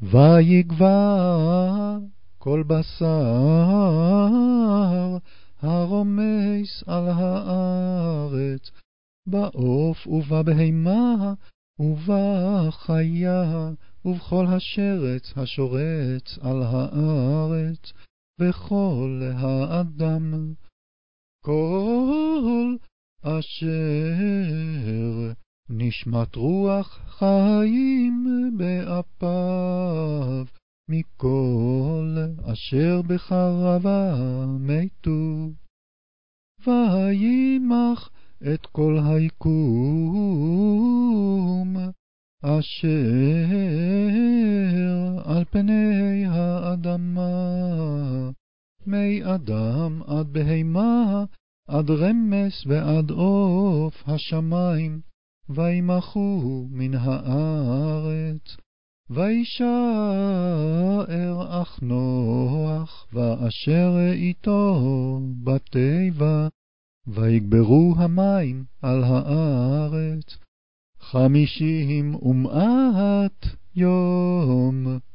ויגבע כל בשר הרומס על הארץ, בעוף ובבהמה ובחיה ובכל השרץ השורץ על הארץ, וכל האדם. כל אשר נשמת רוח חיים באפיו, מכל אשר בחרבה מתו. וימח את כל היקום אשר על פני האדמה, מאדם עד בהמה, עד רמס ועד עוף השמיים, וימחו מן הארץ. וישאר אך נוח ואשר איתו בתיבה, ויגברו המים על הארץ 50 יום.